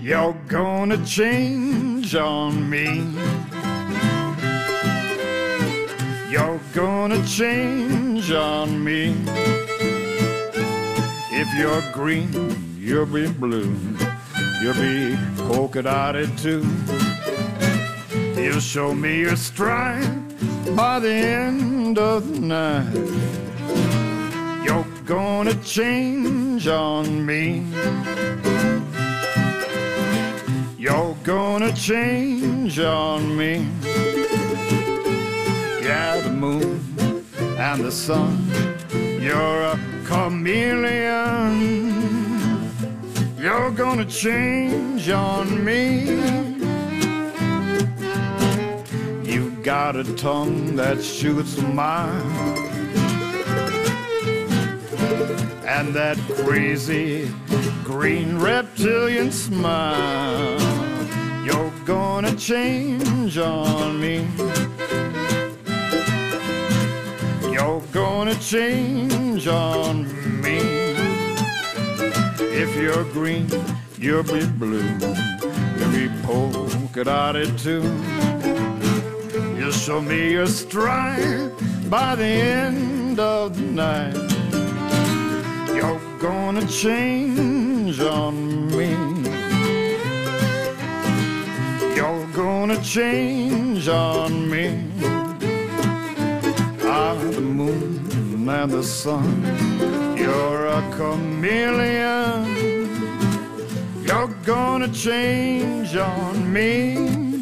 You're gonna change on me. You're gonna change on me. If you're green, you'll be blue. You'll be polka dotted too. You'll show me your stride by the end of the night. You're gonna change on me. You're gonna change on me. Yeah, the moon and the sun, you're a chameleon. You're gonna change on me. You got a tongue that shoots a mile, and that crazy green reptilian smile. You're gonna change on me. You're gonna change on me. If you're green, you'll be blue. You'll be polka dotted too. You'll show me your stride by the end of the night. You're gonna change on me. You're gonna change on me. Ah, the moon and the sun, you're a chameleon. You're gonna change on me.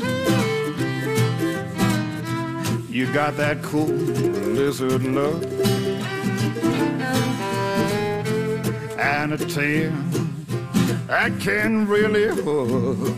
You got that cool lizard look and a tail that can really hook.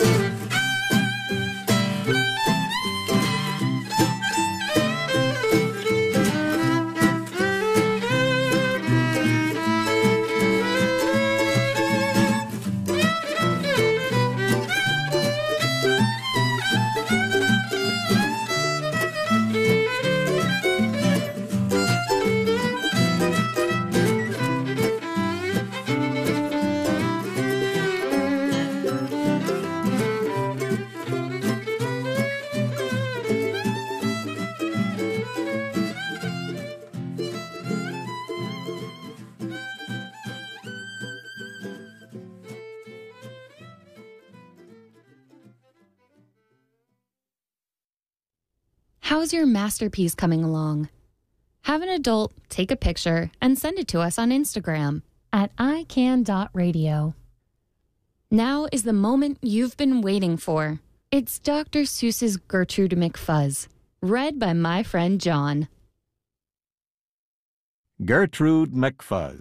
How's your masterpiece coming along? Have an adult take a picture and send it to us on Instagram at ican.radio. Now is the moment you've been waiting for. It's Dr. Seuss's Gertrude McFuzz, read by my friend John. Gertrude McFuzz.